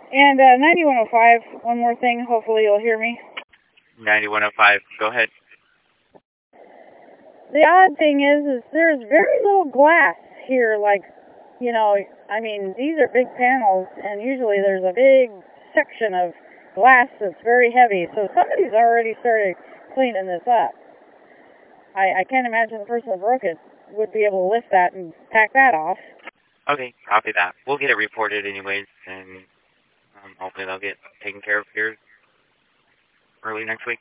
And 9105, one more thing. Hopefully you'll hear me. 9105, go ahead. The odd thing is there's very little glass here. Like, you know, I mean, these are big panels, and usually there's a big section of glass that's very heavy. So somebody's already started cleaning this up. I can't imagine the person that broke it would be able to lift that and pack that off. Okay, copy that. We'll get it reported anyways, and hopefully they'll get taken care of here early next week.